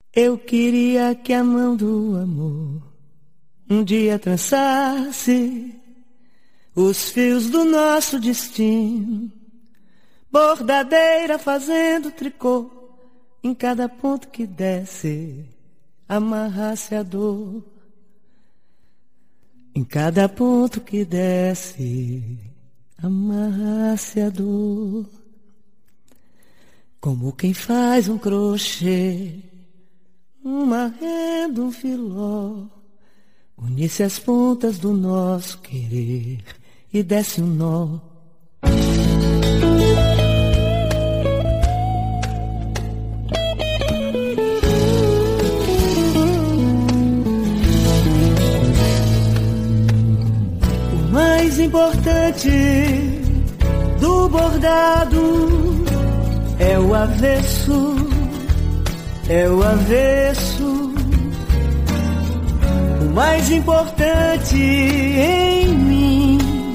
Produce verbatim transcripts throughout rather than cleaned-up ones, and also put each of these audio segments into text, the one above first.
Eu queria que a mão do amor um dia trançasse os fios do nosso destino, bordadeira fazendo tricô, em cada ponto que desce amarrasse a dor. Em cada ponto que desce amarrasse a dor. Como quem faz um crochê, uma renda, um filó, unisse as pontas do nosso querer e desse um nó. O mais importante do bordado é o avesso, é o avesso. O mais importante em mim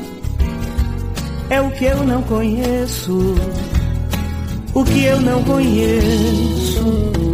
é o que eu não conheço, o que eu não conheço.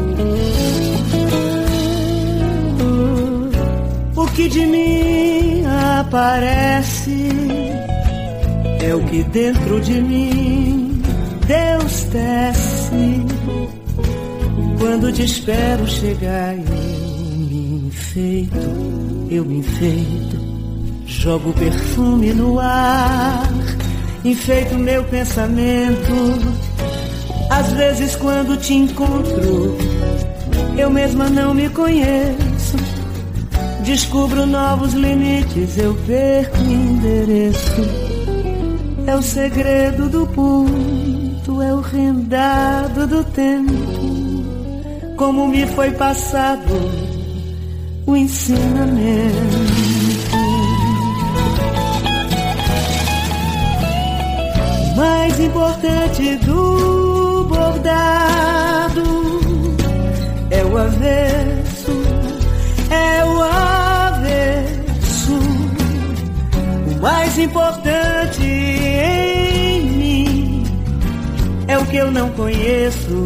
O que de mim aparece é o que dentro de mim Deus tece. Quando te espero chegar, eu me enfeito, eu me enfeito, jogo perfume no ar, enfeito meu pensamento. Às vezes quando te encontro, eu mesma não me conheço, descubro novos limites, eu perco o endereço. É o segredo do ponto, é o rendado do tempo, como me foi passado o ensinamento. O mais importante do bordado é o avesso, é o avesso. O mais importante em mim é o que eu não conheço,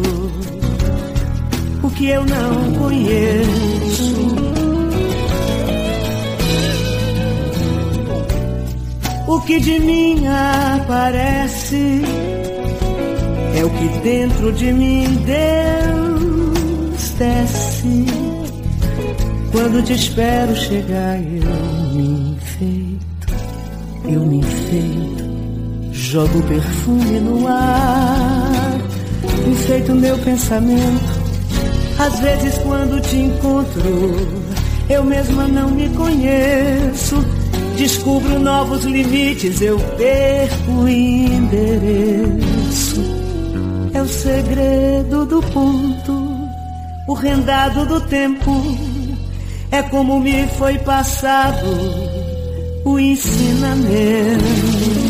o que eu não conheço. O que de mim aparece é o que dentro de mim Deus tece. Quando te espero chegar, eu me enfeito, eu me enfeito, jogo perfume no ar, enfeito meu pensamento. Às vezes quando te encontro, eu mesma não me conheço, descubro novos limites, eu perco o endereço. É o segredo do ponto, o rendado do tempo, é como me foi passado o ensinamento.